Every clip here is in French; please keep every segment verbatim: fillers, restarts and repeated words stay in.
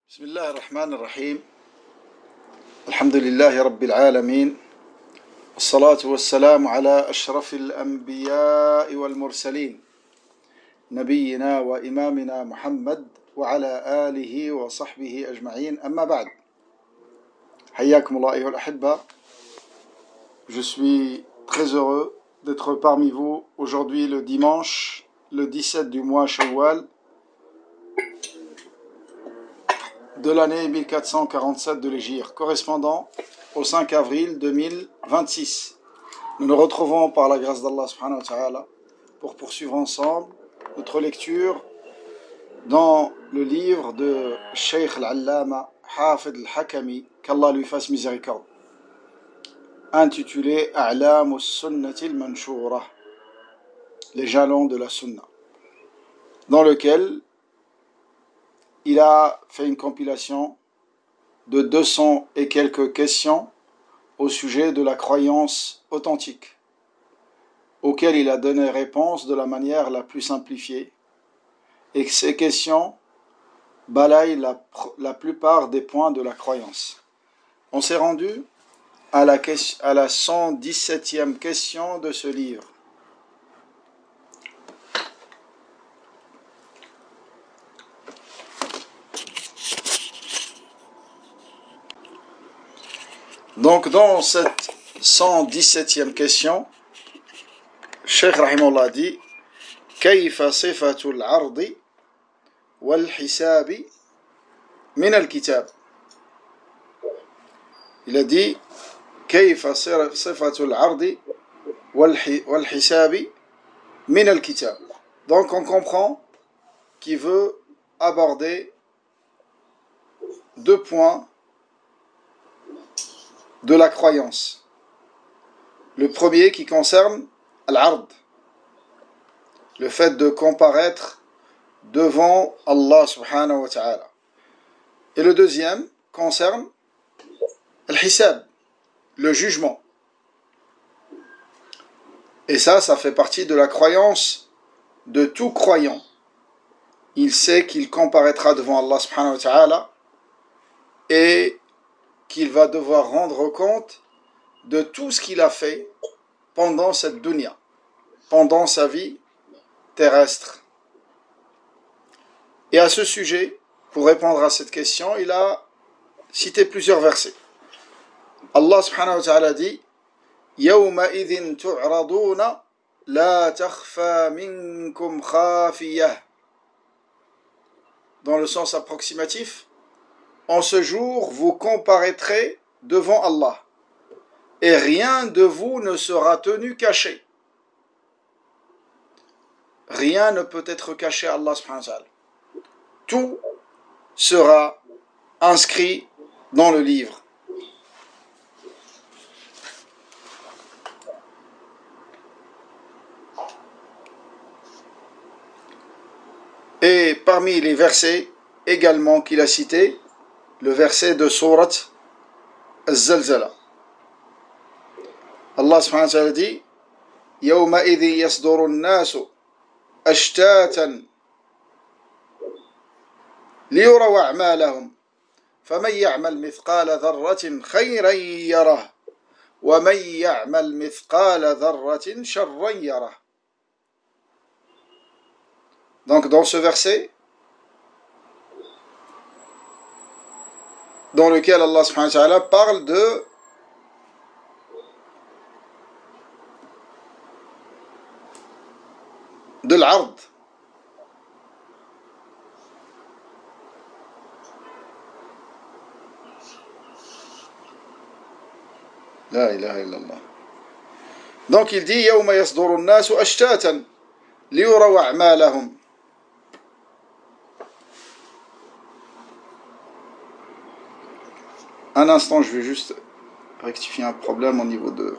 بسم الله الرحمن الرحيم. الحمد لله رب العالمين، والصلاة والسلام على أشرف الأنبياء والمرسلين، نبينا وإمامنا محمد وعلى آله وصحبه أجمعين. أما بعد، حياكم الله أيها الأحبة. Je suis très heureux d'être parmi vous aujourd'hui le dimanche, le dix-sept du mois Shawwal de l'année mille quatre cent quarante-sept de l'Hégire, correspondant au cinq avril deux mille vingt-six. Nous nous retrouvons par la grâce d'Allah subhanahu wa ta'ala pour poursuivre ensemble notre lecture dans le livre de Cheikh al-Allama Hafid al-Hakami, qu'Allah lui fasse miséricorde, intitulé A'lam al-Sunnati al-Manshura, les jalons de la Sunna, dans lequel il a fait une compilation de deux cents et quelques questions au sujet de la croyance authentique, auxquelles il a donné réponse de la manière la plus simplifiée, et que ces questions balayent la, la plupart des points de la croyance. On s'est rendu à la, à la cent dix-septième question de ce livre. Donc dans cette cent dix-septième question, Cheikh Rahimahullah dit كيف صفة العرض والحساب من الكتاب. Il a dit كيف صفة العرض والحساب من الكتاب. Donc on comprend qu'il veut aborder deux points de la croyance. Le premier qui concerne al-ard, le fait de comparaître devant Allah subhanahu wa ta'ala. Et le deuxième concerne al-hisab, le jugement. Et ça, ça fait partie de la croyance de tout croyant. Il sait qu'il comparaîtra devant Allah subhanahu wa ta'ala et qu'il va devoir rendre compte de tout ce qu'il a fait pendant cette dunya, pendant sa vie terrestre. Et à ce sujet, pour répondre à cette question, il a cité plusieurs versets. Allah subhanahu wa ta'ala dit يَوْمَئِذٍ تُعْرَضُونَ لَا تَخْفَى مِنْكُمْ خَافِيَةٌ. Dans le sens approximatif, en ce jour, vous comparaîtrez devant Allah, et rien de vous ne sera tenu caché. Rien ne peut être caché à Allah subhanahu wa ta'ala. Tout sera inscrit dans le livre. Et parmi les versets également qu'il a cités, le verset de Surat Az-Zalzala. Allah subhanahu wa ta'ala dit يَوْمَئِذٍ يَصْدُرُ النَّاسُ أَشْتَاتًا لِيُرَوْا أَعْمَالَهُمْ فَمَنْ يَعْمَلْ مِثْقَالَ ذَرَّةٍ خَيْرًا يَرَهُ وَمَنْ يَعْمَلْ مِثْقَالَ ذَرَّةٍ شَرًّا يَرَهُ. Donc dans ce verset, dans lequel Allah subhanahu wa ta'ala parle de de l'ard, la ilaha illallah. Donc il dit يَوْمَ يَصْدُرُ النَّاسُ أَشْتَاتًا لِيُرَوْا أَعْمَالَهُمْ. Un instant, je vais juste rectifier un problème au niveau de...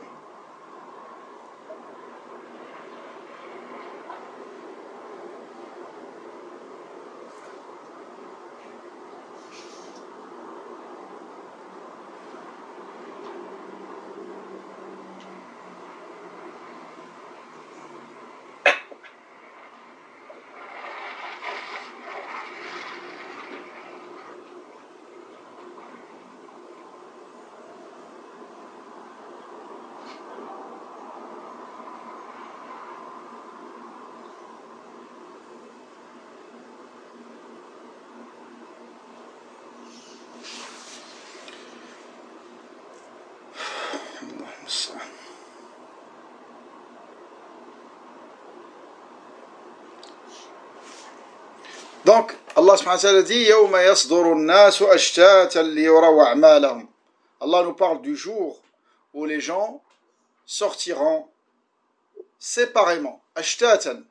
Donc, Allah subhanahu wa ta'ala dit يَوْمَ يَصْدُرُ النَّاسُ أَشْتَاتًا لِيُرَوْا أَعْمَالَهُم. Allah nous parle du jour où les gens sortiront séparément, أَشْتَاتًا,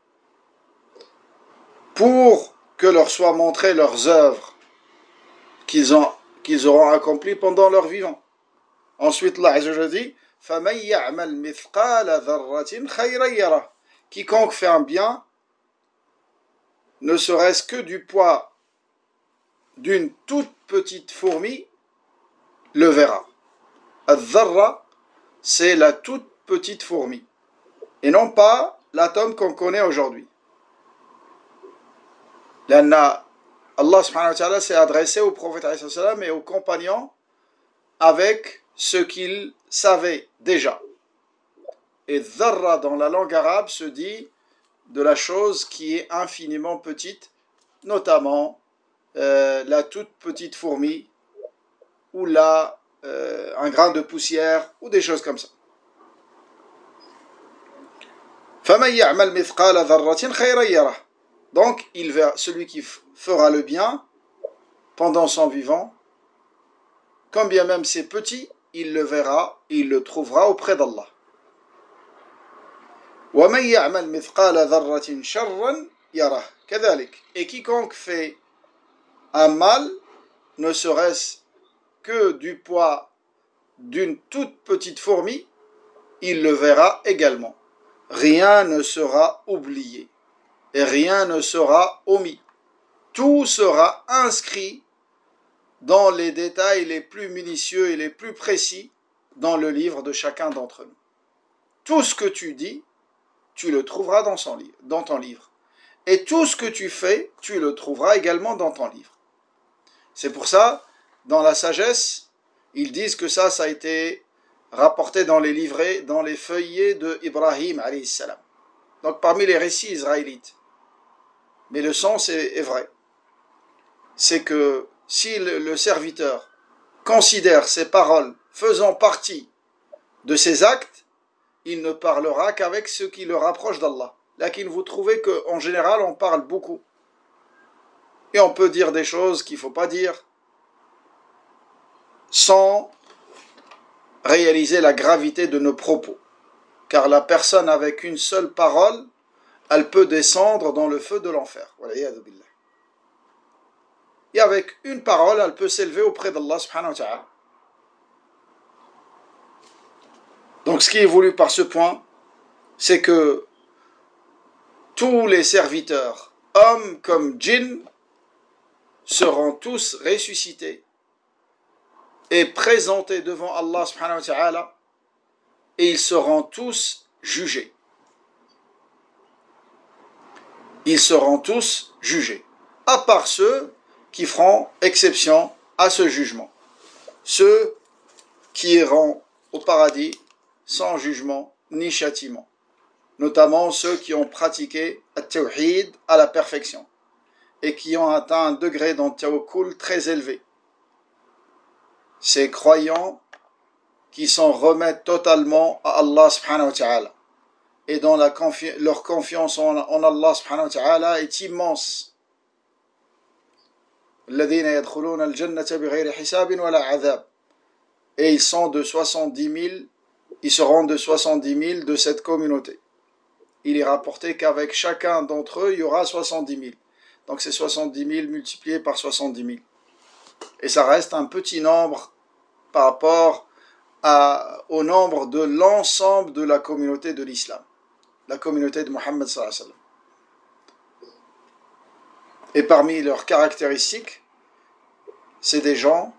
pour que leur soient montrées leurs œuvres qu'ils, ont, qu'ils auront accomplies pendant leur vivant. Ensuite, Allah Azza wa Jalla dit فَمَن يَعْمَلْ مِثْقَالَ ذَرَّةٍ خَيْرًا يَرَهُ. Quiconque fait un bien, ne serait-ce que du poids d'une toute petite fourmi, le verra. Al-dharra, c'est la toute petite fourmi, et non pas l'atome qu'on connaît aujourd'hui. Allah subhanahu wa ta'ala s'est adressé au prophète et aux compagnons avec ce qu'ils savaient déjà. Et dharra dans la langue arabe se dit de la chose qui est infiniment petite, notamment euh, la toute petite fourmi ou la, euh, un grain de poussière ou des choses comme ça. Donc il verra, celui qui fera le bien pendant son vivant, quand bien même c'est petit, il le verra et il le trouvera auprès d'Allah. وَمَنْ يَعْمَلْ مِثْقَالَ ذَرَّةٍ شَرًّا يَرَهُ كَذَلِكَ. Et quiconque fait un mal, ne serait-ce que du poids d'une toute petite fourmi, il le verra également. Rien ne sera oublié et rien ne sera omis. Tout sera inscrit dans les détails les plus minutieux et les plus précis dans le livre de chacun d'entre nous. Tout ce que tu dis, tu le trouveras dans, son livre, dans ton livre. Et tout ce que tu fais, tu le trouveras également dans ton livre. C'est pour ça, dans la sagesse, ils disent que ça, ça a été rapporté dans les livrets, dans les feuillets de Ibrahim alayhi salam. Donc parmi les récits israélites. Mais le sens est, est vrai. C'est que si le, le serviteur considère ses paroles faisant partie de ses actes, il ne parlera qu'avec ce qui le rapproche d'Allah. Là, qu'il vous trouvez qu'en général, on parle beaucoup. Et on peut dire des choses qu'il ne faut pas dire sans réaliser la gravité de nos propos. Car la personne avec une seule parole, elle peut descendre dans le feu de l'enfer. Et avec une parole, elle peut s'élever auprès d'Allah subhanahu wa ta'ala. Donc ce qui est voulu par ce point, c'est que tous les serviteurs, hommes comme djinns, seront tous ressuscités et présentés devant Allah subhanahu wa ta'ala, et ils seront tous jugés. Ils seront tous jugés, à part ceux qui feront exception à ce jugement. Ceux qui iront au paradis sans jugement ni châtiment, notamment ceux qui ont pratiqué at-tawhid à la perfection et qui ont atteint un degré dans tawakkul très élevé. Ces croyants qui s'en remettent totalement à Allah subhanahu wa ta'ala et dont la confi- leur confiance en, en Allah subhanahu wa ta'ala est immense. الذين يدخلون الجنة بغير حساب ولا عذاب. Et ils sont de soixante-dix mille, ils seront de soixante-dix mille de cette communauté. Il est rapporté qu'avec chacun d'entre eux, il y aura soixante-dix mille. Donc c'est soixante-dix mille multiplié par soixante-dix mille. Et ça reste un petit nombre par rapport à, au nombre de l'ensemble de la communauté de l'islam. La communauté de Mohammed sallallahu alayhi wa sallam. Et parmi leurs caractéristiques, c'est des gens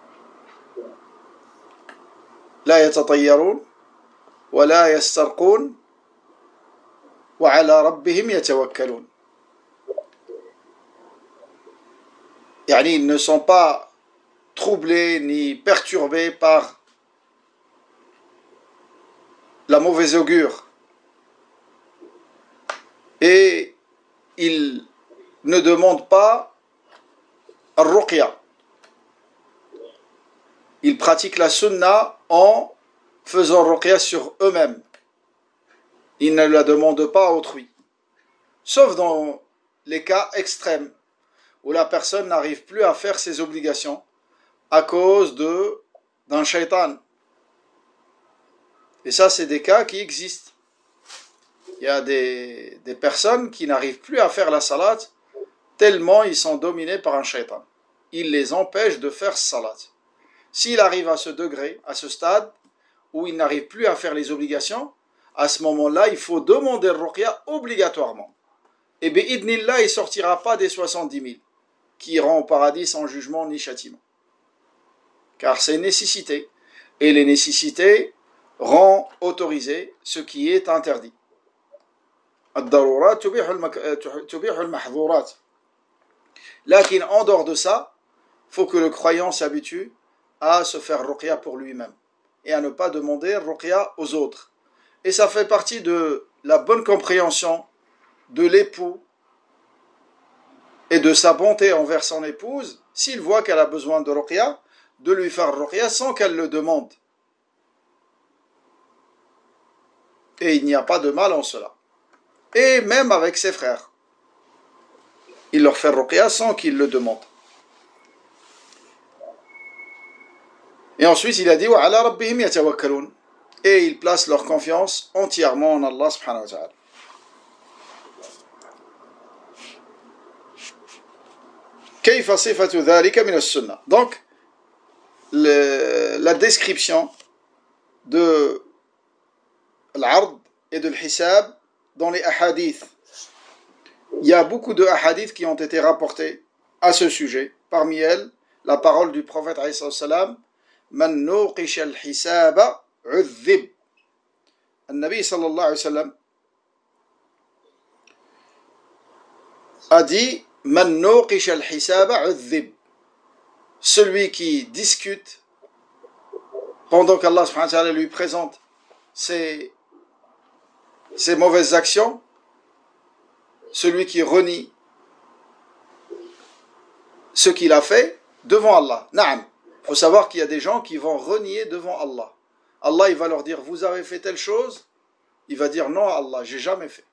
la yatatayyarun wa la yastarqun wa ala rabbihim yatawakkalun. Yani, ils ne sont pas troublés ni perturbés par la mauvaise augure. Et ils ne demandent pas al-ruqya. Ils pratiquent la sunna en faisant ruqya sur eux-mêmes. Ils ne la demandent pas à autrui. Sauf dans les cas extrêmes, où la personne n'arrive plus à faire ses obligations à cause de, d'un shaitan. Et ça, c'est des cas qui existent. Il y a des, des personnes qui n'arrivent plus à faire la salat tellement ils sont dominés par un shaitan. Il les empêche de faire salat. S'il arrive à ce degré, à ce stade, où il n'arrive plus à faire les obligations, à ce moment-là, il faut demander le ruqya obligatoirement. Et bi'idnillah, il ne sortira pas des soixante-dix mille qui iront au paradis sans jugement ni châtiment. Car c'est une nécessité. Et les nécessités rendent autorisé ce qui est interdit. Ad-darurat tubihu al-mahdhurat. Lakin en dehors de ça, il faut que le croyant s'habitue à se faire ruqya pour lui-même et à ne pas demander ruqya aux autres. Et ça fait partie de la bonne compréhension de l'époux et de sa bonté envers son épouse, s'il voit qu'elle a besoin de ruqya, de lui faire ruqya sans qu'elle le demande. Et il n'y a pas de mal en cela. Et même avec ses frères, il leur fait ruqya sans qu'ils le demandent. Et ensuite il a dit وَعَلَى رَبِّهِمْ يَتَوَكَّلُونَ. Et ils placent leur confiance entièrement en Allah subhanahu wa ta'ala. كيف صفة ذلك من السنة. Donc le, la description de l'ard et de l'hisab dans les ahadiths. Il y a beaucoup de hadiths qui ont été rapportés à ce sujet. Parmi elles, la parole du prophète alayhi salam, Man nuqisha al-hisaba udhib. An-Nabi sallallahu alayhi wa sallam a dit Man nuqisha al-hisaba udhib. Celui qui discute pendant qu'Allah subhanahu wa ta'ala lui présente ses, ses mauvaises actions, celui qui renie ce qu'il a fait devant Allah. Naam. Il faut savoir qu'il y a des gens qui vont renier devant Allah. Allah, il va leur dire, vous avez fait telle chose. Il va dire, non, Allah, j'ai jamais fait.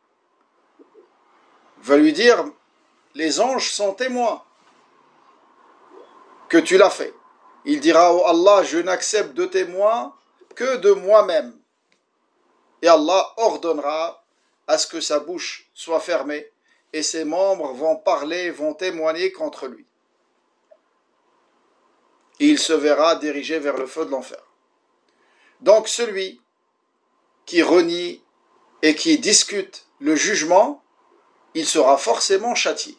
Il va lui dire, les anges sont témoins que tu l'as fait. Il dira, oh Allah, je n'accepte de témoins que de moi-même. Et Allah ordonnera à ce que sa bouche soit fermée et ses membres vont parler, vont témoigner contre lui. Et il se verra dirigé vers le feu de l'enfer. Donc celui qui renie et qui discute le jugement, il sera forcément châtié.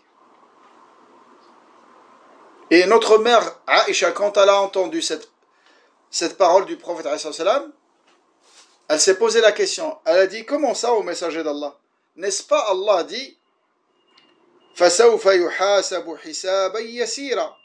Et notre mère Aïcha, quand elle a entendu cette, cette parole du prophète, elle s'est posé la question. Elle a dit, comment ça au messager d'Allah? N'est-ce pas Allah dit فَسَوْفَ يُحَاسَبُ حِسَابًا يَسِيرًا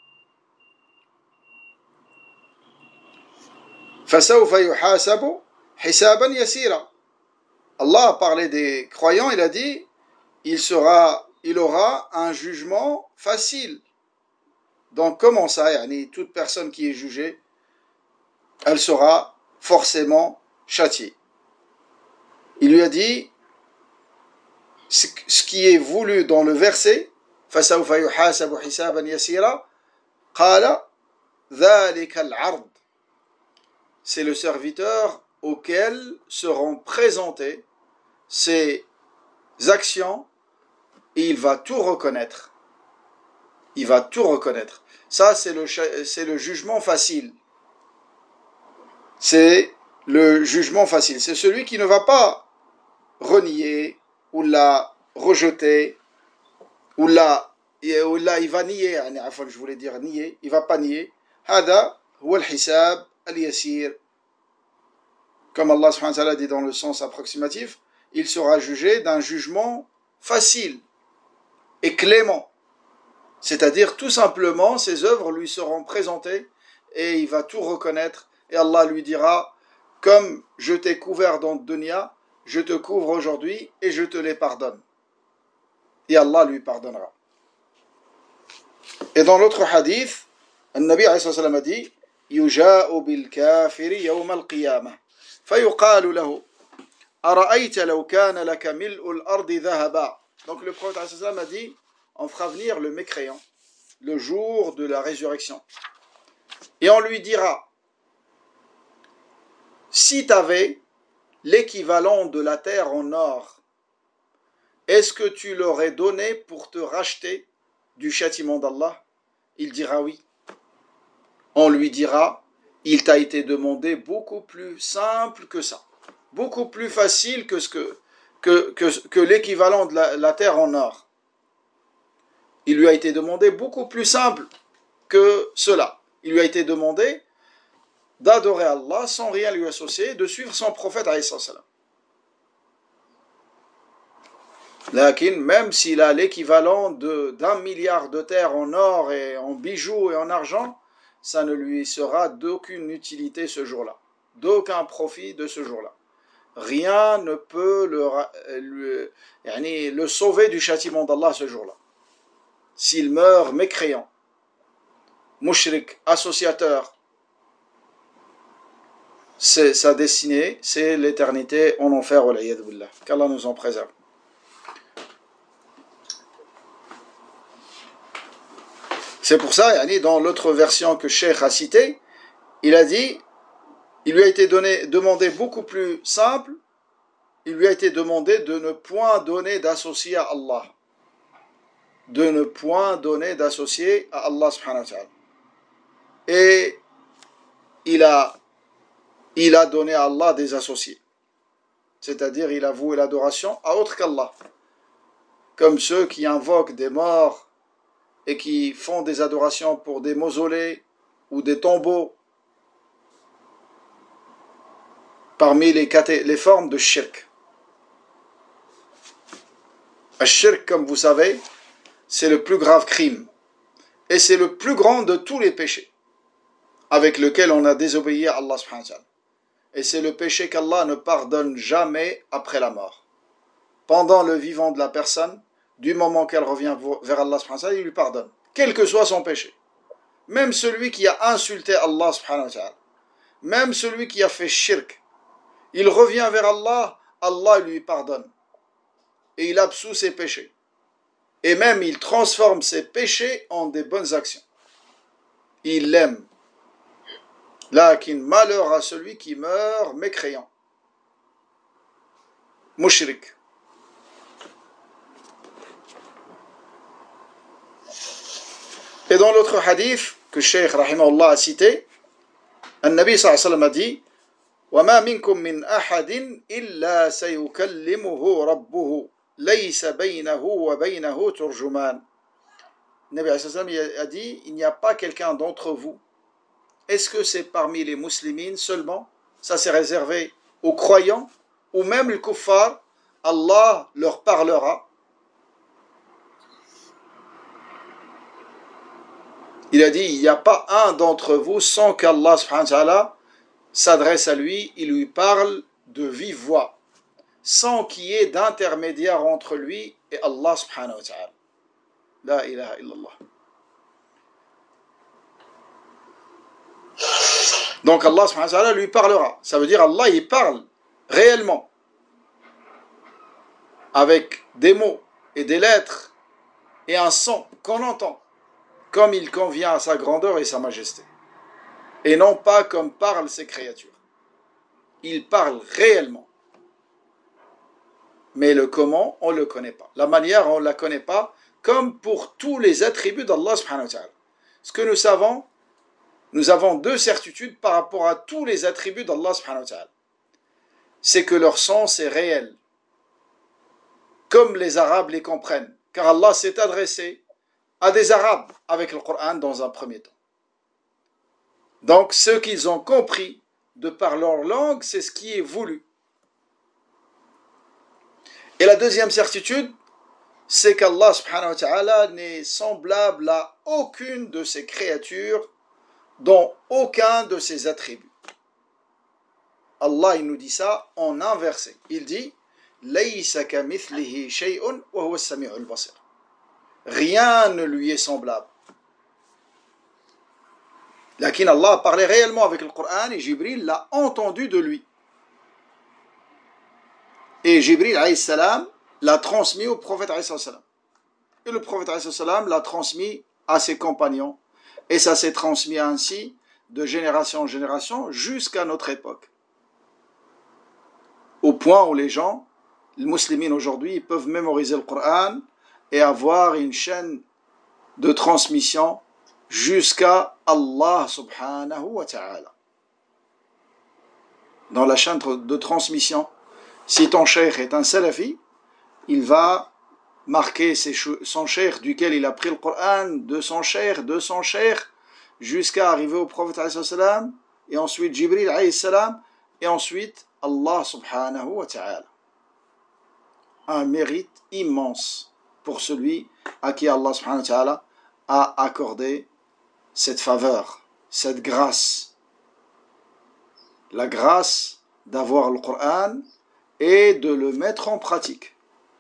فَسَوْفَ يُحَاسَبُ حِسَابًا يَسِيرًا. Allah a parlé des croyants, il a dit il, sera, il aura un jugement facile. Donc comment ça, yani, toute personne qui est jugée, elle sera forcément châtiée. Il lui a dit ce qui est voulu dans le verset فَسَوْفَ يُحَاسَبُ حِسَابًا يَسِيرًا قَالَ ذَلِكَ الْعَرْض. C'est le serviteur auquel seront présentées ses actions et il va tout reconnaître. Il va tout reconnaître. Ça, c'est le, c'est le jugement facile. C'est le jugement facile. C'est celui qui ne va pas renier ou la rejeter ou la, ou la il va nier. Je voulais dire nier. Il va pas nier. هذا هو الحساب اليسير. Comme Allah subhanahu wa ta'ala dit dans le sens approximatif, il sera jugé d'un jugement facile et clément. C'est-à-dire tout simplement ses œuvres lui seront présentées et il va tout reconnaître et Allah lui dira comme je t'ai couvert dans le dunya, je te couvre aujourd'hui et je te les pardonne. Et Allah lui pardonnera. Et dans l'autre hadith, le Nabi alayhi salam a dit يجاء بالكافر يوم القيامة فيقال له أرأيت لو كان لك ملء الأرض ذهبا. Donc le prophète a dit, on fera venir le mécréant le jour de la résurrection et on lui dira, si tu avais l'équivalent de la terre en or, est-ce que tu l'aurais donné pour te racheter du châtiment d'Allah? Il dira oui. On lui dira, il t'a été demandé beaucoup plus simple que ça, beaucoup plus facile que, ce que, que, que, que l'équivalent de la, la terre en or. Il lui a été demandé beaucoup plus simple que cela. Il lui a été demandé d'adorer Allah sans rien lui associer, de suivre son prophète alayhi salam. Lakin, même s'il a l'équivalent de, d'un milliard de terres en or et en bijoux et en argent, ça ne lui sera d'aucune utilité ce jour-là, d'aucun profit de ce jour-là. Rien ne peut le, le, yani, le sauver du châtiment d'Allah ce jour-là. S'il meurt mécréant, mushrik, associateur, c'est sa destinée, c'est l'éternité en enfer, wal'iyadhu billah. Qu'Allah nous en préserve. C'est pour ça, yani, dans l'autre version que Cheikh a citée, il a dit, il lui a été donné, demandé beaucoup plus simple, il lui a été demandé de ne point donner d'associé à Allah. De ne point donner d'associé à Allah subhanahu wa ta'ala. Et il a, il a donné à Allah des associés. C'est-à-dire, il a voué l'adoration à autre qu'Allah. Comme ceux qui invoquent des morts et qui font des adorations pour des mausolées ou des tombeaux, parmi les, les formes de shirk. Le shirk, comme vous savez, c'est le plus grave crime. Et c'est le plus grand de tous les péchés avec lequel on a désobéi à Allah subhanahu wa ta'ala. Et c'est le péché qu'Allah ne pardonne jamais après la mort. Pendant le vivant de la personne, du moment qu'elle revient vers Allah subhanahu wa ta'ala, il lui pardonne, quel que soit son péché. Même celui qui a insulté Allah subhanahu wa ta'ala, même celui qui a fait shirk, il revient vers Allah, Allah lui pardonne. Et il absout ses péchés. Et même il transforme ses péchés en des bonnes actions. Il l'aime. Lakin malheur à celui qui meurt mécréant. Mushrik. Et dans l'autre hadith que Cheikh rahimahullah a cité, un Nabi sallallahu alayhi wa sallam a dit, وَمَا مِنْكُمْ مِنْ أَحَدٍ إِلَّا سَيُكَلِّمُهُ رَبُّهُ لَيْسَ بَيْنَهُ وَبَيْنَهُ تُرْجُمَانٌ. Nabi a dit, il n'y a pas quelqu'un d'entre vous. Est-ce que c'est parmi les musulmans seulement? Ça c'est réservé aux croyants, ou même les kuffars, Allah leur parlera. Il a dit, il n'y a pas un d'entre vous sans qu'Allah subhanahu wa ta'ala s'adresse à lui, il lui parle de vive voix, sans qu'il y ait d'intermédiaire entre lui et Allah subhanahu wa ta'ala. La ilaha illallah. Donc Allah subhanahu wa ta'ala lui parlera. Ça veut dire Allah il parle réellement avec des mots et des lettres et un son qu'on entend comme il convient à sa grandeur et sa majesté. Et non pas comme parlent ces créatures. Il parle réellement. Mais le comment, on ne le connaît pas. La manière, on ne la connaît pas, comme pour tous les attributs d'Allah subhanahu wa ta'ala. Ce que nous savons, nous avons deux certitudes par rapport à tous les attributs d'Allah subhanahu wa ta'ala. C'est que leur sens est réel. Comme les Arabes les comprennent. Car Allah s'est adressé à des Arabes avec le Coran dans un premier temps. Donc, ce qu'ils ont compris de par leur langue, c'est ce qui est voulu. Et la deuxième certitude, c'est qu'Allah subhanahu wa ta'ala n'est semblable à aucune de ses créatures, dont aucun de ses attributs. Allah, il nous dit ça en inversé. Il dit, Laysa kamithlihi shay'un wa huwa as-sami'ul basir. Rien ne lui est semblable. Lakin Allah parlait réellement avec le Coran et Jibril l'a entendu de lui. Et Jibril alayhi salam l'a transmis au prophète alayhi salam. Et le prophète alayhi salam l'a transmis à ses compagnons. Et ça s'est transmis ainsi de génération en génération jusqu'à notre époque. Au point où les gens, les musulmans aujourd'hui, ils peuvent mémoriser le Coran et avoir une chaîne de transmission jusqu'à Allah subhanahu wa ta'ala. Dans la chaîne de transmission, si ton cheikh est un salafi, il va marquer ses, son cheikh duquel il a pris le Coran, de son cheikh, de son cheikh, jusqu'à arriver au prophète alayhi salam, et ensuite Jibril alayhi salam, et ensuite Allah subhanahu wa ta'ala. Un mérite immense pour celui à qui Allah subhanahu wa ta'ala a accordé cette faveur, cette grâce. La grâce d'avoir le Coran et de le mettre en pratique.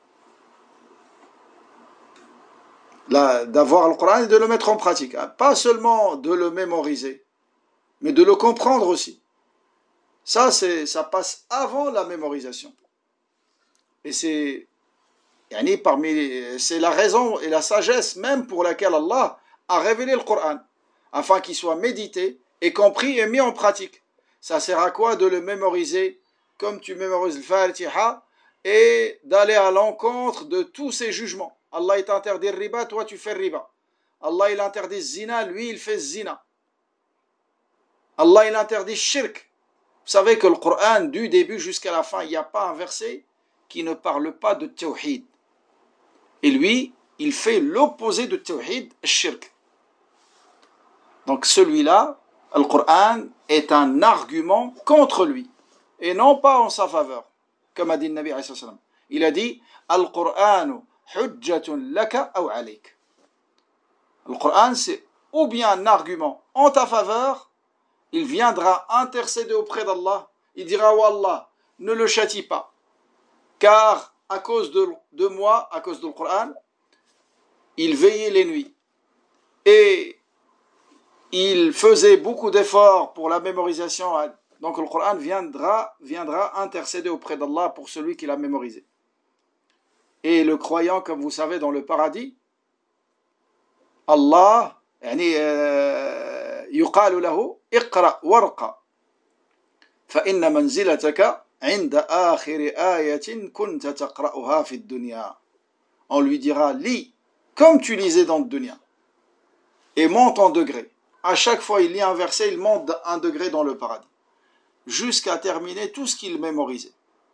La, d'avoir le Coran et de le mettre en pratique. Pas seulement de le mémoriser, mais de le comprendre aussi. Ça, c'est, ça passe avant la mémorisation. Et c'est, yani parmi, c'est la raison et la sagesse même pour laquelle Allah a révélé le Coran, afin qu'il soit médité et compris et mis en pratique. Ça sert à quoi de le mémoriser comme tu mémorises le Fatiha et d'aller à l'encontre de tous ces jugements. Allah il t'interdit le riba, toi tu fais le riba. Allah il interdit le zina, lui il fait le zina. Allah il interdit le shirk. Vous savez que le Coran, du début jusqu'à la fin, il n'y a pas un verset qui ne parle pas de tawhid. Et lui, il fait l'opposé de tawhid, le shirk. Donc celui-là, le Coran est un argument contre lui et non pas en sa faveur, comme a dit le Nabi alayhi salam. Il a dit Al-Qur'anu hujjatun laka aw alayk. Le Coran, c'est ou bien un argument en ta faveur, il viendra intercéder auprès d'Allah, il dira oh Allah, ne le châtie pas, car à cause de, de moi, à cause du Coran, il veillait les nuits et il faisait beaucoup d'efforts pour la mémorisation. Donc le Coran viendra, viendra intercéder auprès d'Allah pour celui qui l'a mémorisé. Et le croyant, comme vous savez, dans le paradis, Allah, يعني يقال له اقرأ وارقى فإن منزلتك عند آخر آية كنت تقرأها في الدنيا. On lui dira, lis comme tu lisais dans le dunya et monte en degré. À chaque fois il lit un verset, il monte un degré dans le paradis, jusqu'à terminer tout ce qu'il mémorisait.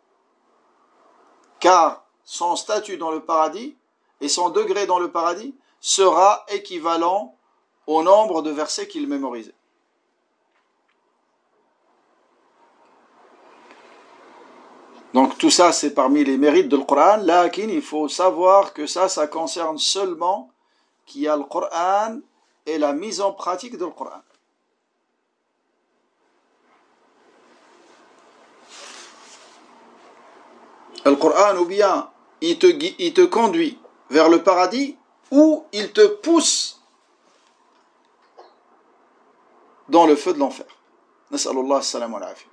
Car son statut dans le paradis et son degré dans le paradis sera équivalent au nombre de versets qu'il mémorisait. Donc tout ça c'est parmi les mérites du Coran, lakin il faut savoir que ça, ça concerne seulement qui a le Coran et la mise en pratique du Coran. Le Coran, ou bien il te, il te conduit vers le paradis, ou il te pousse dans le feu de l'enfer. Nas'alullah as-salam wa al-afiyah.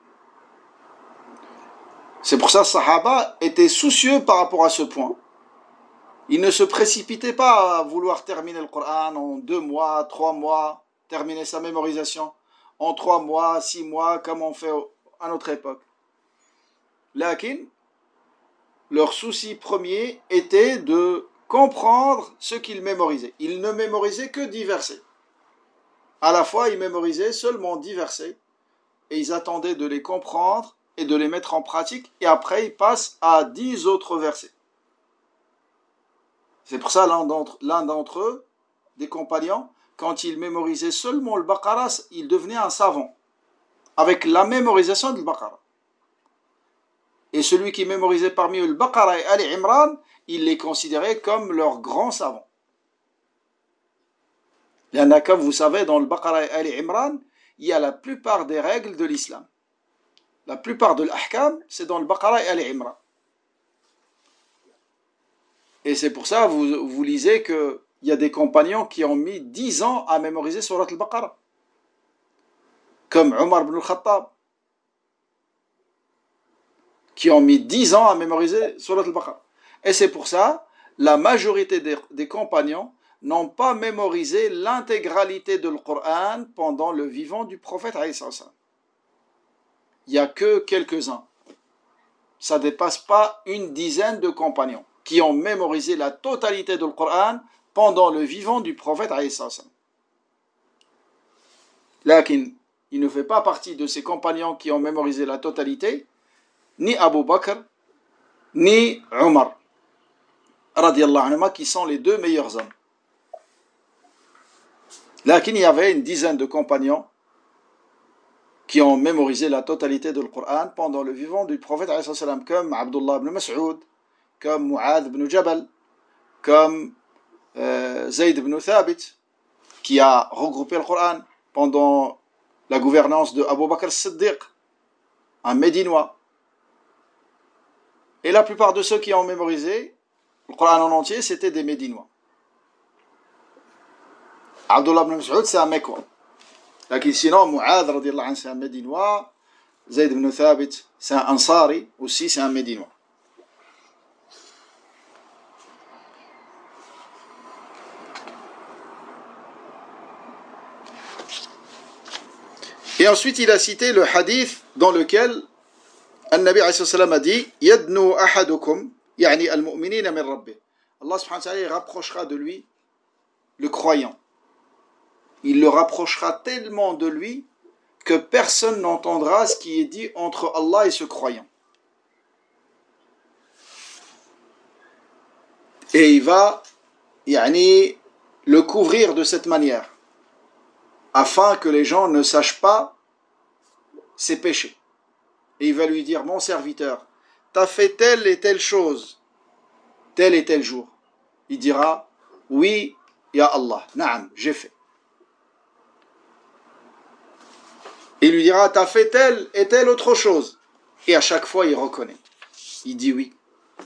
C'est pour ça que les Sahaba étaient soucieux par rapport à ce point. Ils ne se précipitaient pas à vouloir terminer le Coran en deux mois, trois mois, terminer sa mémorisation en trois mois, six mois, comme on fait à notre époque. Lakin, leur souci premier était de comprendre ce qu'ils mémorisaient. Ils ne mémorisaient que dix versets. À la fois, ils mémorisaient seulement dix versets et ils attendaient de les comprendre et de les mettre en pratique, et après ils passent à dix autres versets. C'est pour ça l'un d'entre, l'un d'entre eux, des compagnons, quand il mémorisait seulement le Baqara, il devenait un savant, avec la mémorisation du Baqara. Et celui qui mémorisait parmi eux le Baqara et Ali Imran, il les considérait comme leurs grands savants. Il y en a, comme vous savez, dans le Baqara et Ali Imran, il y a la plupart des règles de l'islam. La plupart de l'ahkam, c'est dans le Baqara et Ali Imran. Et c'est pour ça, vous, vous lisez qu'il y a des compagnons qui ont mis dix ans à mémoriser Surat al-Baqara. comme Omar ibn al-Khattab, qui ont mis dix ans à mémoriser Surat al-Baqarah. Et c'est pour ça, la majorité des, des compagnons n'ont pas mémorisé l'intégralité de l'Coran pendant le vivant du prophète. Il n'y a que quelques-uns. Ça ne dépasse pas une dizaine de compagnons qui ont mémorisé la totalité de l'Coran pendant le vivant du prophète. Lakin, il ne fait pas partie de ces compagnons qui ont mémorisé la totalité, ni Abu Bakr, ni Omar, radiallahu anhu, qui sont les deux meilleurs hommes. Lakin, il y avait une dizaine de compagnons qui ont mémorisé la totalité de l'Coran pendant le vivant du prophète, comme Abdullah ibn Mas'ud, comme Mu'adh ibn Jabal, comme euh, Zayd ibn Thabit, qui a regroupé le Coran pendant la gouvernance de Abu Bakr as-Siddiq, un Médinois. Et la plupart de ceux qui ont mémorisé le Coran en entier, c'était des Médinois. Abdullah ibn Mas'ud, c'est un Mekwa. Lakin sinon, Mu'adh, radiallahu anhu, c'est un Médinois. Zayd ibn Thabit, c'est un Ansari, aussi c'est un Médinois. Et ensuite, il a cité le hadith dans lequel An-Nabi alayhi salam a dit Yadnu ahadukum, yani al-mu'minina min rabbih. Allah subhanahu wa ta'ala rapprochera de lui le croyant. Il le rapprochera tellement de lui que personne n'entendra ce qui est dit entre Allah et ce croyant. Et il va yani, le couvrir de cette manière, afin que les gens ne sachent pas ses péchés. Et il va lui dire, mon serviteur, t'as fait telle et telle chose, tel et tel jour. Il dira, oui, ya Allah, na'am, j'ai fait. Il lui dira, t'as fait telle et telle autre chose. Et à chaque fois, il reconnaît. Il dit oui.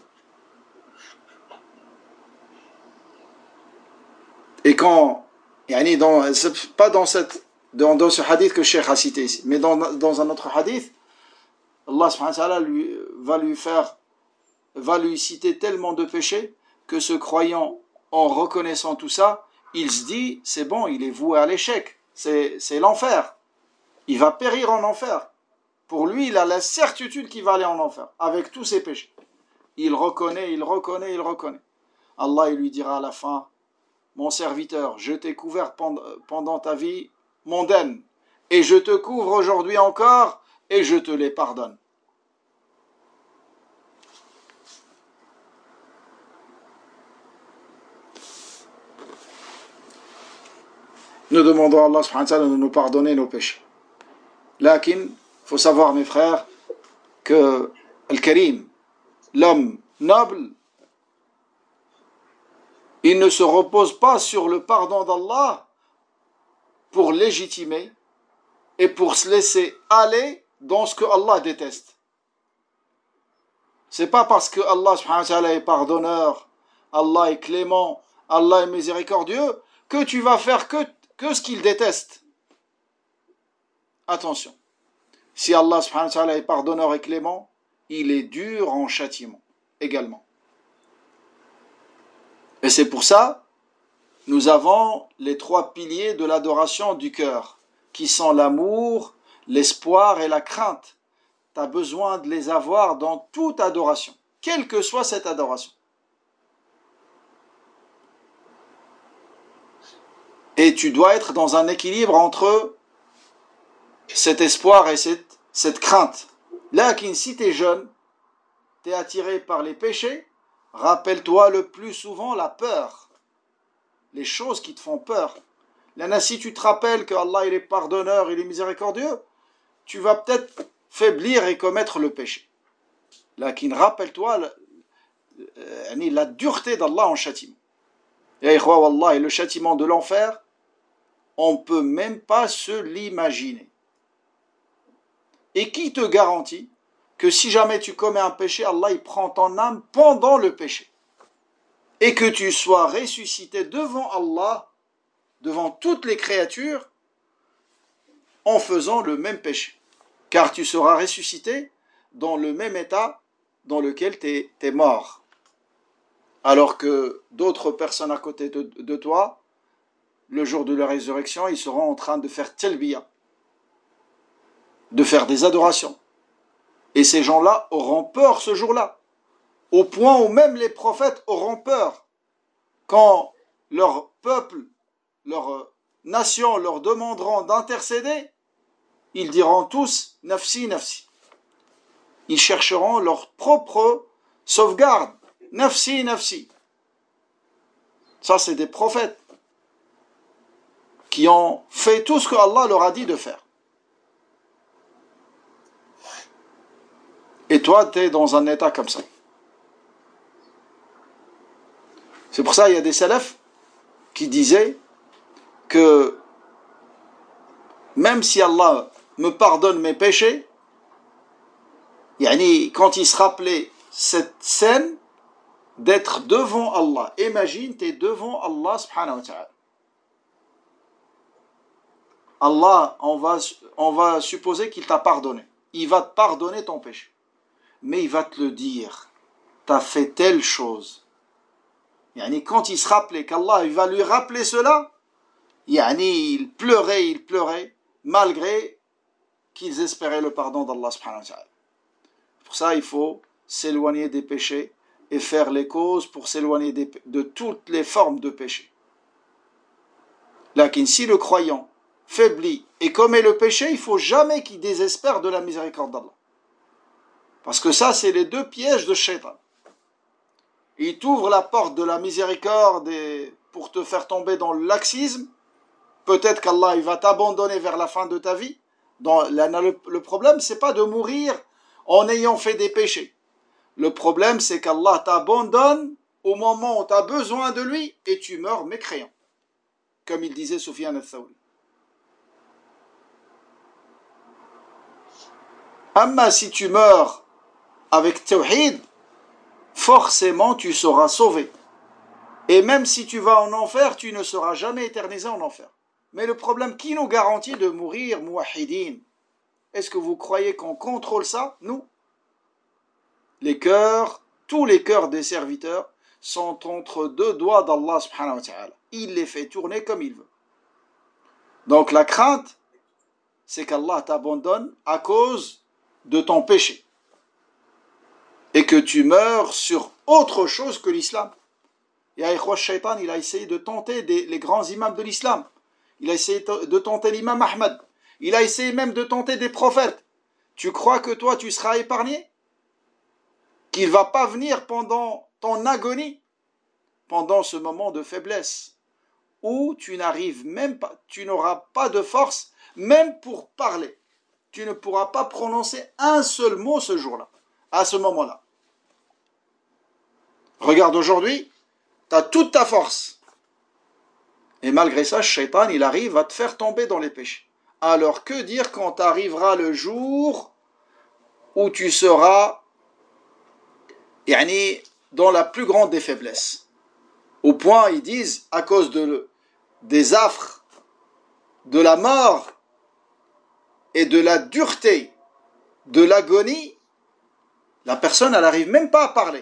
Et quand, yani dans, c'est pas dans, cette, dans, dans ce hadith que Cheikh a cité ici, mais dans, dans un autre hadith, Allah subhanahu wa ta'ala lui, va lui faire, va lui citer tellement de péchés que ce croyant, en reconnaissant tout ça, il se dit, c'est bon, il est voué à l'échec, c'est, c'est l'enfer. Il va périr en enfer. Pour lui, il a la certitude qu'il va aller en enfer, avec tous ses péchés. Il reconnaît, il reconnaît, il reconnaît. Allah, il lui dira à la fin, mon serviteur, je t'ai couvert pendant ta vie mondaine, et je te couvre aujourd'hui encore, et je te les pardonne. Nous demandons à Allah subhanahu wa ta'ala de nous pardonner nos péchés. Lakin, il faut savoir, mes frères, que Al-Karim, l'homme noble, il ne se repose pas sur le pardon d'Allah pour légitimer et pour se laisser aller dans ce que Allah déteste. C'est pas parce que Allah subhanahu wa ta'ala est pardonneur, Allah est clément, Allah est miséricordieux, que tu vas faire que, que ce qu'il déteste. Attention, si Allah subhanahu wa ta'ala est pardonneur et clément, il est dur en châtiment également. Et c'est pour ça, nous avons les trois piliers de l'adoration du cœur, qui sont l'amour, l'espoir et la crainte. Tu as besoin de les avoir dans toute adoration, quelle que soit cette adoration. Et tu dois être dans un équilibre entre cet espoir et cette, cette crainte. Là, si tu es jeune, tu es attiré par les péchés, rappelle-toi le plus souvent la peur, les choses qui te font peur. Là, si tu te rappelles que Allah il est pardonneur, il est miséricordieux, tu vas peut-être faiblir et commettre le péché. Là, rappelle-toi la, la dureté d'Allah en châtiment. Et wallah, le châtiment de l'enfer, on ne peut même pas se l'imaginer. Et qui te garantit que si jamais tu commets un péché, Allah il prend ton âme pendant le péché, et que tu sois ressuscité devant Allah, devant toutes les créatures, en faisant le même péché. Car tu seras ressuscité dans le même état dans lequel tu es mort. Alors que d'autres personnes à côté de, de toi, le jour de la résurrection, ils seront en train de faire talbiya, de faire des adorations. Et ces gens-là auront peur ce jour-là, au point où même les prophètes auront peur quand leur peuple, leur nation leur demanderont d'intercéder. Ils diront tous « nafsi, nafsi ». Ils chercheront leur propre sauvegarde. « Nafsi, nafsi ». Ça, c'est des prophètes qui ont fait tout ce que Allah leur a dit de faire. Et toi, tu es dans un état comme ça. C'est pour ça qu'il y a des salafs qui disaient que même si Allah me pardonne mes péchés, yani, quand ils se rappelaient cette scène d'être devant Allah, imagine, tu es devant Allah subhanahu wa ta'ala. Allah, on va, on va supposer qu'il t'a pardonné. Il va te pardonner ton péché. Mais il va te le dire. Tu as fait telle chose. Yani, quand il se rappelait qu'Allah il va lui rappeler cela, yani, il pleurait, il pleurait, malgré qu'ils espéraient le pardon d'Allah subhanahu wa ta'ala. Pour ça, il faut s'éloigner des péchés et faire les causes pour s'éloigner des, de toutes les formes de péché. Lakin, si le croyant faiblit et commet le péché, il ne faut jamais qu'il désespère de la miséricorde d'Allah. Parce que ça, c'est les deux pièges de Shaitan. Il t'ouvre la porte de la miséricorde et pour te faire tomber dans le laxisme. Peut-être qu'Allah il va t'abandonner vers la fin de ta vie. Dans la, le, le problème, ce n'est pas de mourir en ayant fait des péchés. Le problème, c'est qu'Allah t'abandonne au moment où tu as besoin de lui et tu meurs mécréant. Comme il disait Sufyan al-Thawri. Amma si tu meurs avec tawhid, forcément tu seras sauvé. Et même si tu vas en enfer, tu ne seras jamais éternisé en enfer. Mais le problème, qui nous garantit de mourir muwahhidin? Est-ce que vous croyez qu'on contrôle ça? Nous. Les cœurs, tous les cœurs des serviteurs sont entre deux doigts d'Allah subhanahu wa ta'ala. Il les fait tourner comme il veut. Donc la crainte, c'est qu'Allah t'abandonne à cause de ton péché. Et que tu meurs sur autre chose que l'islam. Et Aïkhwa Shaitan, il a essayé de tenter des, les grands imams de l'islam. Il a essayé de tenter l'imam Ahmad. Il a essayé même de tenter des prophètes. Tu crois que toi, tu seras épargné? Qu'il ne va pas venir pendant ton agonie, pendant ce moment de faiblesse, où tu n'arrives même pas, tu n'auras pas de force, même pour parler. Tu ne pourras pas prononcer un seul mot ce jour-là, à ce moment-là. Regarde aujourd'hui, tu as toute ta force. Et malgré ça, Shaitan, il arrive à te faire tomber dans les péchés. Alors que dire quand arrivera le jour où tu seras yani, dans la plus grande des faiblesses? Au point, ils disent, à cause de, des affres, de la mort et de la dureté de l'agonie, la personne, elle n'arrive même pas à parler.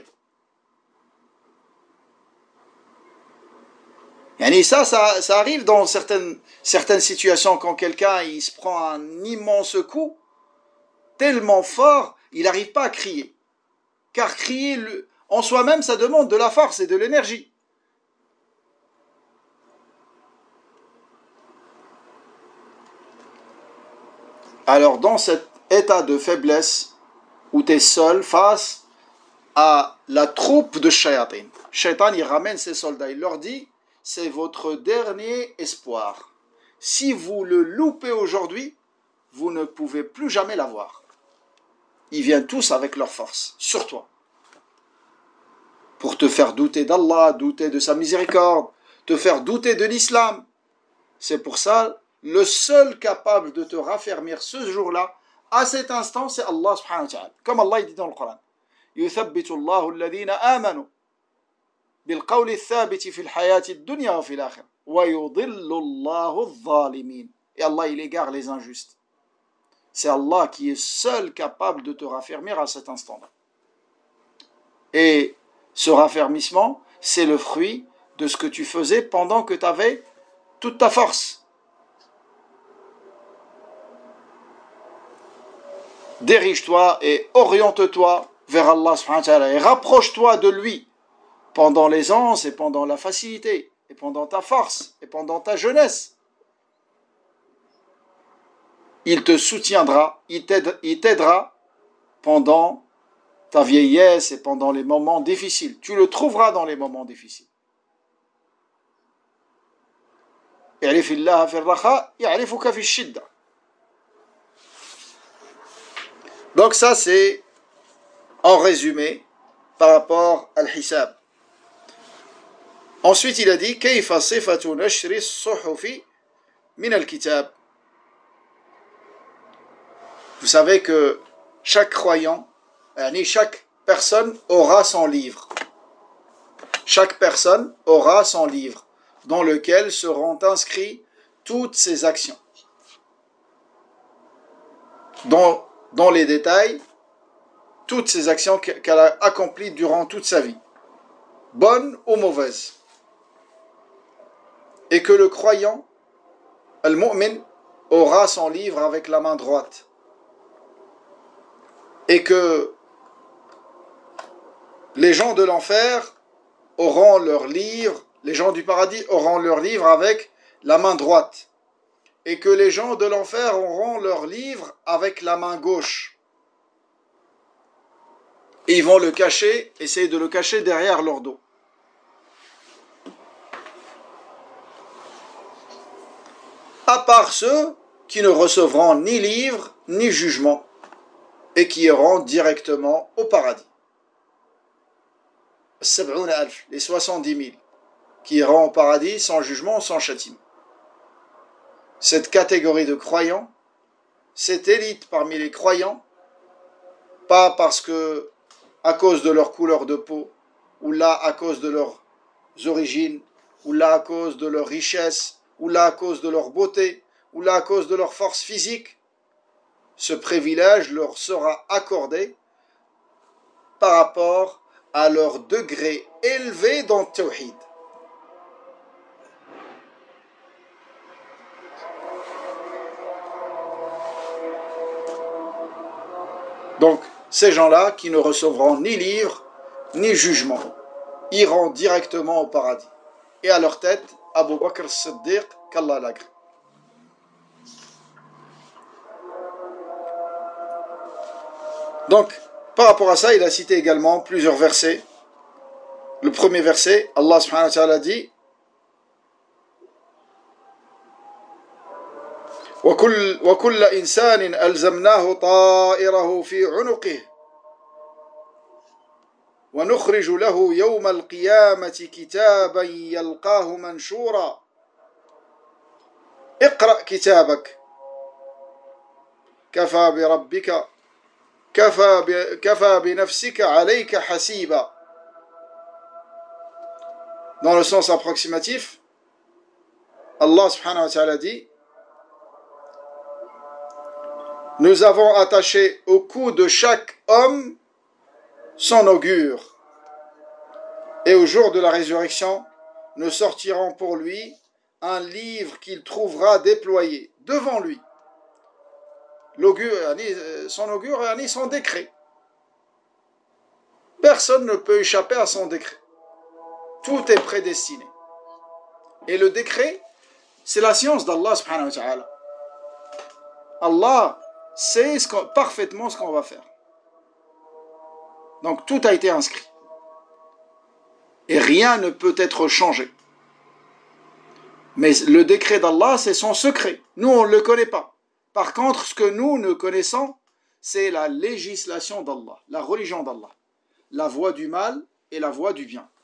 Et ça, ça, ça arrive dans certaines, certaines situations quand quelqu'un il se prend un immense coup, tellement fort, il n'arrive pas à crier. Car crier le, en soi-même, ça demande de la force et de l'énergie. Alors dans cet état de faiblesse, où tu es seul face à la troupe de Shayatin, Shaitan il ramène ses soldats, il leur dit, c'est votre dernier espoir. Si vous le loupez aujourd'hui, vous ne pouvez plus jamais l'avoir. Ils viennent tous avec leur force, sur toi. Pour te faire douter d'Allah, douter de sa miséricorde, te faire douter de l'islam. C'est pour ça, le seul capable de te raffermir ce jour-là, à cet instant, c'est Allah subhanahu wa ta'ala. Comme Allah dit dans le Coran. يُثَبِّتُ اللَّهُ الَّذِينَ آمَنُوا بالقول الثابت في الحياة الدنيا وفي الآخرة ويضل الله الظالمين. et Allah il égare les injustes. C'est Allah qui est seul capable de te raffermir à cet instant-là. Et ce raffermissement, c'est le fruit de ce que tu faisais pendant que tu avais toute ta force. Dirige-toi et oriente-toi vers Allah subhanahu wa ta'ala et rapproche-toi de lui pendant l'aisance et pendant la facilité et pendant ta force et pendant ta jeunesse. Il te soutiendra, il t'aidera pendant ta vieillesse et pendant les moments difficiles. Tu le trouveras dans les moments difficiles. Donc ça c'est en résumé par rapport à l'hisab. Ensuite il a dit كيف صفة نشر الصحف من الكتاب. Vous savez que chaque croyant, chaque personne aura son livre. Chaque personne aura son livre dans lequel seront inscrits toutes ses actions. Dans, dans les détails, toutes ses actions qu'elle a accomplies durant toute sa vie, bonnes ou mauvaises. Et que le croyant, al-mu'min, aura son livre avec la main droite. Et que les gens de l'enfer auront leur livre, les gens du paradis auront leur livre avec la main droite. Et que les gens de l'enfer auront leur livre avec la main gauche. Et ils vont le cacher, essayer de le cacher derrière leur dos. À part ceux qui ne recevront ni livre, ni jugement, et qui iront directement au paradis. Les soixante-dix mille qui iront au paradis sans jugement, sans châtiment. Cette catégorie de croyants, cette élite parmi les croyants, pas parce que, à cause de leur couleur de peau, ou là à cause de leurs origines, ou là à cause de leur richesse, ou là à cause de leur beauté, ou là à cause de leur force physique, ce privilège leur sera accordé par rapport à leur degré élevé dans le tawhid. Donc, ces gens-là qui ne recevront ni livre, ni jugement, iront directement au paradis. Et à leur tête, Abu Bakr as-Siddiq, qu'Allah l'agrée. Donc, par rapport à ça, il a cité également plusieurs versets. Le premier verset, Allah subhanahu wa ta'ala dit وكل, وكل إنسان ألزمناه طائره في عنقه ونخرج له يوم القيامة كتابا يلقاه منشورا اقرأ كتابك كفى بربك كفى, كفى بنفسك عليك حسيبا. Dans le sens approximatif, Allah subhanahu wa ta'ala dit: nous avons attaché au cou de chaque homme son augure. Et au jour de la résurrection, nous sortirons pour lui un livre qu'il trouvera déployé devant lui. L'augure, son augure et son décret. Personne ne peut échapper à son décret. Tout est prédestiné. Et le décret, c'est la science d'Allah subhanahu wa ta'ala. Allah sait ce qu'on, parfaitement ce qu'on va faire. Donc tout a été inscrit. Et rien ne peut être changé. Mais le décret d'Allah, c'est son secret. Nous, on ne le connaît pas. Par contre, ce que nous, nous connaissons, c'est la législation d'Allah, la religion d'Allah. La voie du mal et la voie du bien.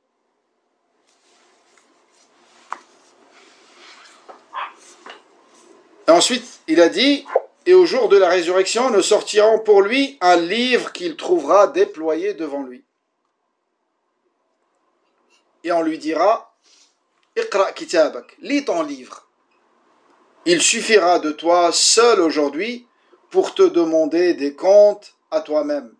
Et ensuite, il a dit: et au jour de la résurrection, nous sortirons pour lui un livre qu'il trouvera déployé devant lui. Et on lui dira: Iqra kitabak, lis ton livre. il suffira de toi seul aujourd'hui pour te demander des comptes à toi-même.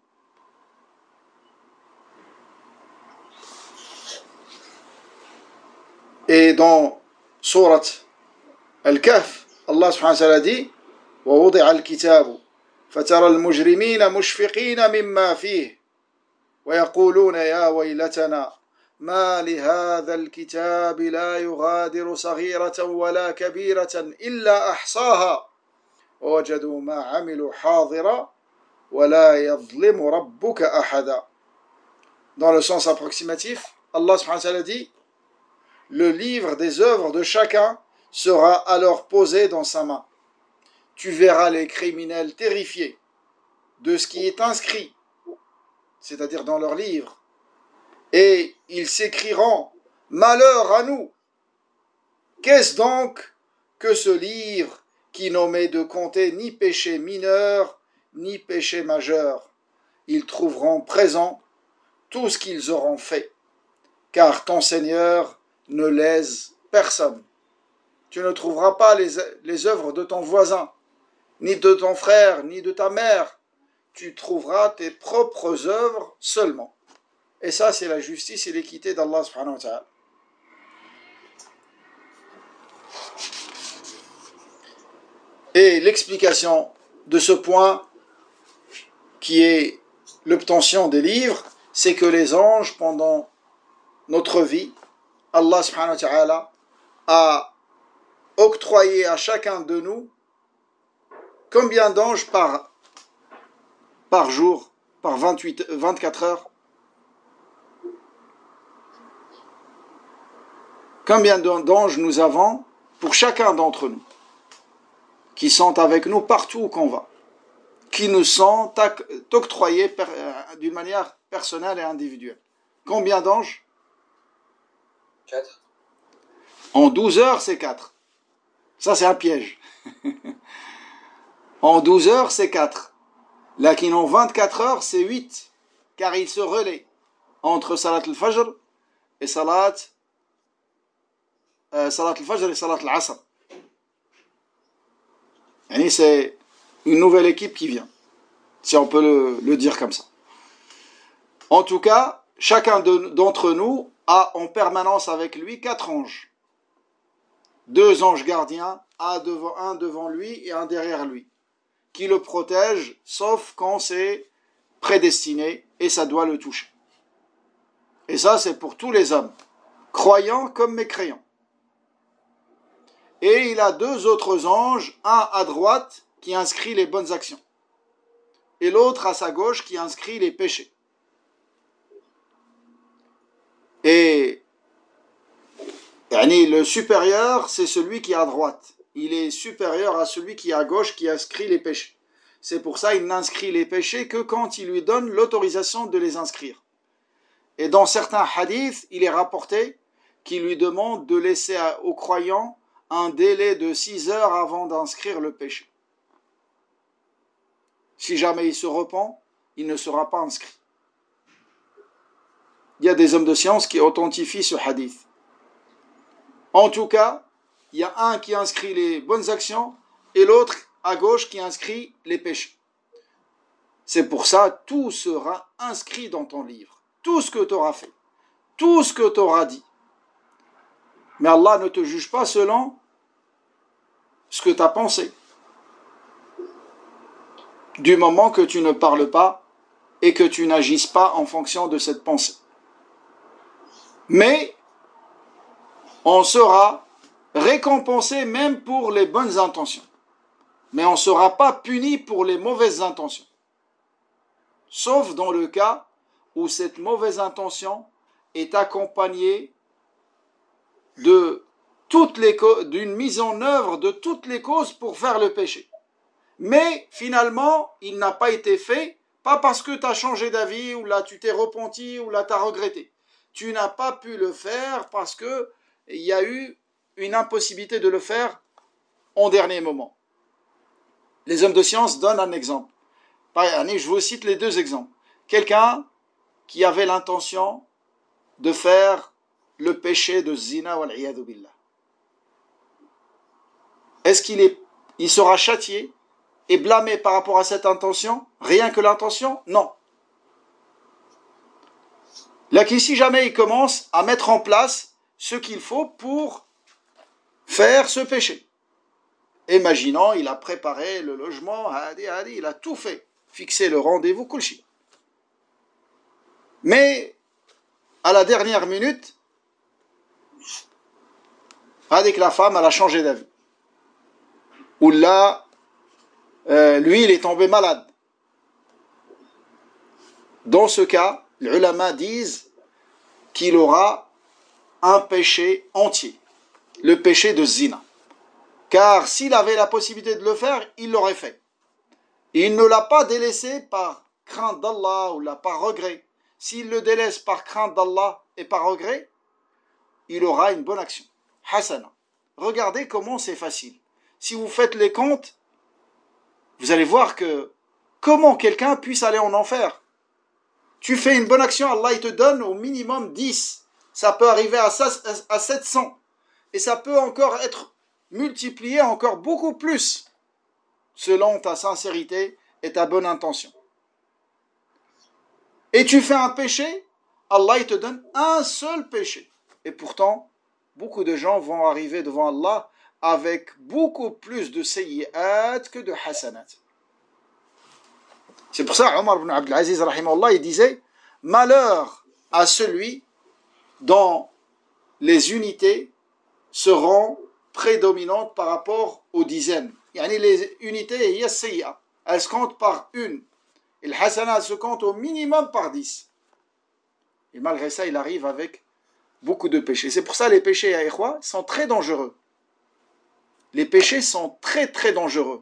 Et dans Surat Al-Kahf, Allah subhanahu wa ta'ala dit وَوُضِعَ الْكِتَابُ فَتَرَى الْمُجْرِمِينَ مُشْفِقِينَ مِمَّا فِيهِ وَيَقُولُونَ يَا وَيْلَتَنَا ما لهذا الكتاب لا يغادر صغيرة ولا كبيرة إلا أحصاها ووجدوا ما عملوا حاضرا ولا يظلم ربك أحدا. Dans le sens approximatif, Allah subhanahu wa ta'ala dit: le livre des œuvres de chacun sera alors posé dans sa main. Tu verras les criminels terrifiés de ce qui est inscrit, c'est-à-dire dans leur livre, et ils s'écrieront: malheur à nous! Qu'est-ce donc que ce livre qui n'omet de compter ni péché mineur ni péché majeur? Ils trouveront présent tout ce qu'ils auront fait, car ton Seigneur ne lèse personne. Tu ne trouveras pas les, les œuvres de ton voisin, ni de ton frère, ni de ta mère. Tu trouveras tes propres œuvres seulement. Et ça, c'est la justice et l'équité d'Allah subhanahu wa ta'ala. Et l'explication de ce point, qui est l'obtention des livres, c'est que les anges, pendant notre vie, Allah subhanahu wa ta'ala a octroyé à chacun de nous combien d'anges par, par jour, par vingt-huit, vingt-quatre heures? Combien d'anges nous avons pour chacun d'entre nous, qui sont avec nous partout où qu'on va, qui nous sont octroyés d'une manière personnelle et individuelle. Combien d'anges? Quatre. En douze heures, c'est quatre. Ça, c'est un piège. En douze heures, c'est quatre. Là, qui en vingt-quatre heures, c'est huit. Car ils se relaient entre Salat al-Fajr et Salat, euh, Salat al-Fajr et Salat al-Asr. Et c'est une nouvelle équipe qui vient, si on peut le, le dire comme ça. En tout cas, chacun de, d'entre nous a en permanence avec lui quatre anges. Deux anges gardiens, un devant, un devant lui et un derrière lui, qui le protègent, sauf quand c'est prédestiné et ça doit le toucher. Et ça, c'est pour tous les hommes, croyants comme mécréants. Et il a deux autres anges, un à droite qui inscrit les bonnes actions, et l'autre à sa gauche qui inscrit les péchés. Et le supérieur, c'est celui qui est à droite. Il est supérieur à celui qui est à gauche, qui inscrit les péchés. C'est pour ça qu'il n'inscrit les péchés que quand il lui donne l'autorisation de les inscrire. Et dans certains hadiths, il est rapporté qu'il lui demande de laisser aux croyants un délai de six heures avant d'inscrire le péché. Si jamais il se repent, il ne sera pas inscrit. Il y a des hommes de science qui authentifient ce hadith. En tout cas, il y a un qui inscrit les bonnes actions et l'autre à gauche qui inscrit les péchés. C'est pour ça, tout sera inscrit dans ton livre. Tout ce que tu auras fait, tout ce que tu auras dit. Mais Allah ne te juge pas selon ce que tu as pensé. Du moment que tu ne parles pas et que tu n'agisses pas en fonction de cette pensée. Mais on sera récompensé même pour les bonnes intentions. Mais on ne sera pas puni pour les mauvaises intentions. Sauf dans le cas où cette mauvaise intention est accompagnée de toutes les d'une mise en œuvre de toutes les causes pour faire le péché. Mais finalement, il n'a pas été fait, pas parce que tu as changé d'avis, ou là tu t'es repenti, ou là tu as regretté. Tu n'as pas pu le faire parce qu'il y a eu une impossibilité de le faire en dernier moment. Les hommes de science donnent un exemple. Je vous cite les deux exemples. Quelqu'un qui avait l'intention de faire le péché de zina wal iyadu billah. est-ce qu'il est, il sera châtié et blâmé par rapport à cette intention? Rien que l'intention? Non. Là, si jamais il commence à mettre en place ce qu'il faut pour faire ce péché. Imaginons, il a préparé le logement, il a tout fait, fixé le rendez-vous, kulchi. Mais, à la dernière minute, avec la femme, elle a changé d'avis. Ou là, euh, lui, il est tombé malade. Dans ce cas, les ulama disent qu'il aura un péché entier, le péché de zina. Car s'il avait la possibilité de le faire, il l'aurait fait. Et il ne l'a pas délaissé par crainte d'Allah ou là, par regret. S'il le délaisse par crainte d'Allah et par regret, il aura une bonne action. Hasana. Regardez comment c'est facile. Si vous faites les comptes, vous allez voir que comment quelqu'un puisse aller en enfer. Tu fais une bonne action, Allah il te donne au minimum dix. Ça peut arriver à sept cents. Et ça peut encore être multiplié encore beaucoup plus selon ta sincérité et ta bonne intention. Et tu fais un péché, Allah il te donne un seul péché. Et pourtant, beaucoup de gens vont arriver devant Allah avec beaucoup plus de sayyi'at que de hasanat. C'est pour ça Omar ibn Abdul Aziz rahimahullah, il disait malheur à celui dont les unités seront prédominantes par rapport aux dizaines. Yani les unités, elles se comptent par une. Et le hasanat se compte au minimum par dix. Et malgré ça, il arrive avec beaucoup de péchés. C'est pour ça que les péchés à Ikhwa sont très dangereux. Les péchés sont très très dangereux.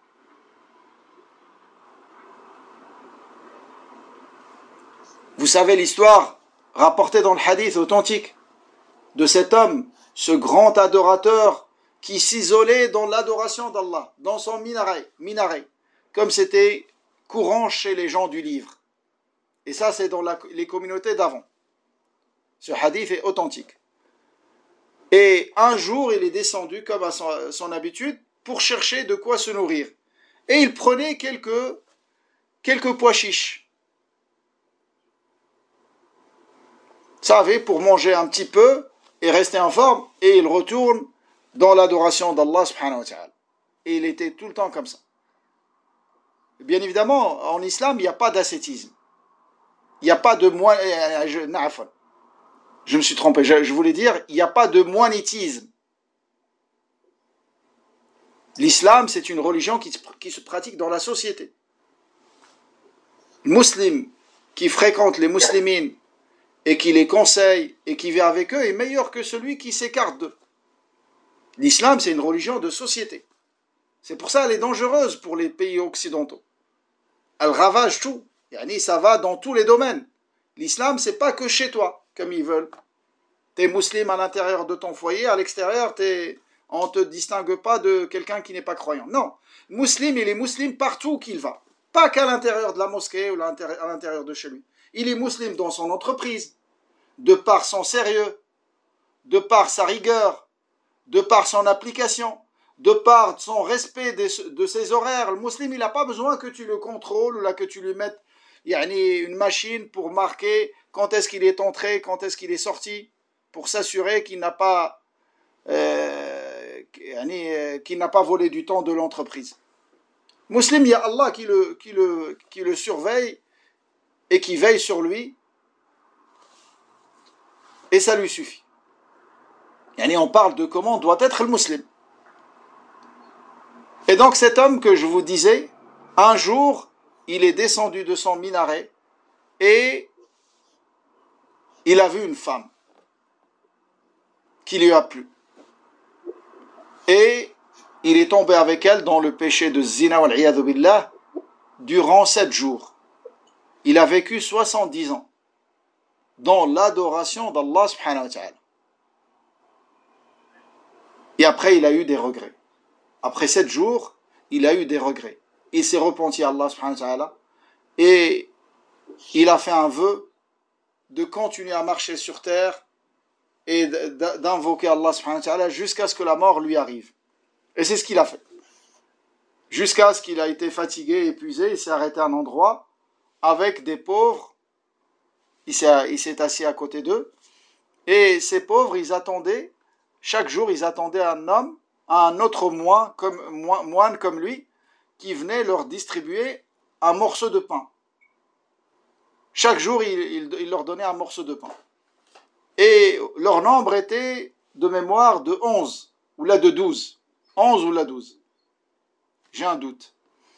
Vous savez l'histoire rapportée dans le hadith authentique de cet homme, ce grand adorateur qui s'isolait dans l'adoration d'Allah, dans son minaret, minaret, comme c'était courant chez les gens du livre. Et ça, c'est dans la, les communautés d'avant. Ce hadith est authentique. Et un jour, il est descendu, comme à son, son habitude, pour chercher de quoi se nourrir. Et il prenait quelques, quelques pois chiches. Ça avait pour manger un petit peu et rester en forme, et il retourne dans l'adoration d'Allah subhanahu wa ta'ala. Et il était tout le temps comme ça. Bien évidemment, en islam, il n'y a pas d'ascétisme. Il n'y a pas de moine. Je, je me suis trompé. Je, je voulais dire, il n'y a pas de moinitisme. L'islam, c'est une religion qui, qui se pratique dans la société. Le musulman qui fréquente les muslimines et qui les conseille et qui vit avec eux est meilleur que celui qui s'écarte d'eux. L'islam, c'est une religion de société. C'est pour ça qu'elle est dangereuse pour les pays occidentaux. Elle ravage tout. Yani, ça va dans tous les domaines. L'islam, c'est pas que chez toi, comme ils veulent. T'es musulman à l'intérieur de ton foyer, à l'extérieur, t'es... on ne te distingue pas de quelqu'un qui n'est pas croyant. Non. Musulman, il est musulman partout qu'il va. Pas qu'à l'intérieur de la mosquée ou à l'intérieur de chez lui. Il est musulman dans son entreprise, de par son sérieux, de par sa rigueur, de par son application, de par son respect de, de ses horaires. Le musulman, il n'a pas besoin que tu le contrôles ou là, que tu lui mettes yani, une machine pour marquer quand est-ce qu'il est entré, quand est-ce qu'il est sorti, pour s'assurer qu'il n'a pas, euh, yani, qu'il n'a pas volé du temps de l'entreprise. Musulman, il y a Allah qui le, qui le, qui le surveille et qui veille sur lui, et ça lui suffit. Yani, on parle de comment doit être le musulman. Et donc cet homme que je vous disais, un jour, il est descendu de son minaret et il a vu une femme qui lui a plu. Et il est tombé avec elle dans le péché de zina wal iyadhu billah durant sept jours. Il a vécu soixante-dix ans dans l'adoration d'Allah subhanahu wa ta'ala. Et après, il a eu des regrets. Après sept jours, il a eu des regrets. Il s'est repenti à Allah subhanahu wa ta'ala et il a fait un vœu de continuer à marcher sur terre et d'invoquer Allah subhanahu wa ta'ala jusqu'à ce que la mort lui arrive. Et c'est ce qu'il a fait. Jusqu'à ce qu'il a été fatigué, épuisé, il s'est arrêté à un endroit avec des pauvres. Il s'est, il s'est assis à côté d'eux. Et ces pauvres, ils attendaient, chaque jour, ils attendaient un homme, un autre moine comme, moine comme lui, qui venait leur distribuer un morceau de pain. Chaque jour, il, il, il leur donnait un morceau de pain. Et leur nombre était de mémoire de onze, ou là de douze. onze ou là douze. J'ai un doute.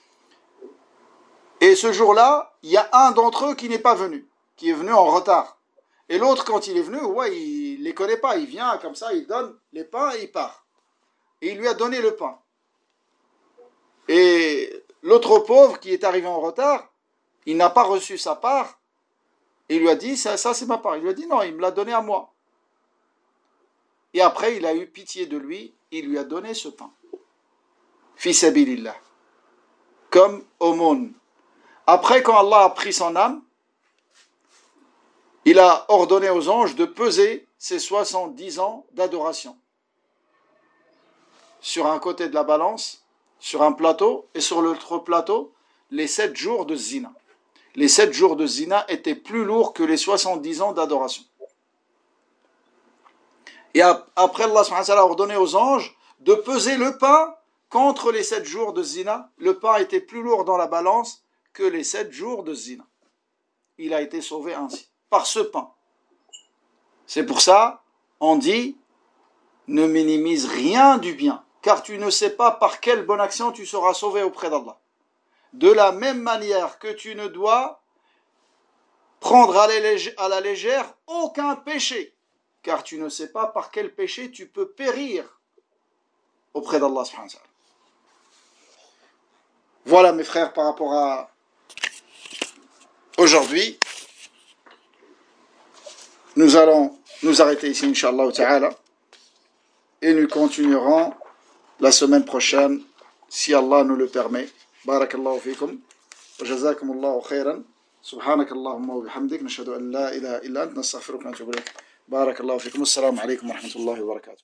Et ce jour-là, il y a un d'entre eux qui n'est pas venu, qui est venu en retard. Et l'autre, quand il est venu, ouais, il ne les connaît pas. Il vient comme ça, il donne les pains et il part. Et il lui a donné le pain. Et l'autre pauvre qui est arrivé en retard, il n'a pas reçu sa part. Et il lui a dit, ça, ça c'est ma part. Il lui a dit, non, il me l'a donné à moi. Et après, il a eu pitié de lui, il lui a donné ce pain. Fi sabilillah. Comme aumône. Après, quand Allah a pris son âme, il a ordonné aux anges de peser ces soixante-dix ans d'adoration. Sur un côté de la balance, sur un plateau, et sur l'autre plateau, les sept jours de zina. Les sept jours de zina étaient plus lourds que les soixante-dix ans d'adoration. Et après, Allah a ordonné aux anges de peser le pain contre les sept jours de zina. Le pain était plus lourd dans la balance que les sept jours de zina. Il a été sauvé ainsi, par ce pain. C'est pour ça, on dit, ne minimise rien du bien, car tu ne sais pas par quelle bonne action tu seras sauvé auprès d'Allah. De la même manière que tu ne dois prendre à la légère aucun péché, car tu ne sais pas par quel péché tu peux périr auprès d'Allah. Voilà mes frères par rapport à aujourd'hui. Nous allons nous arrêter ici, Inch'Allah ta'ala, et nous continuerons la semaine prochaine, si Allah nous le permet. Barakallahu fikum, wa jazakumullahu khairan, subhanakallahumma wa bihamdik, nashhadu an la ilaha illa ant, nastaghfiruka wa natubu ilayk. Barakallahu fikum, assalamu alaykum wa rahmatullahi wa barakatuh.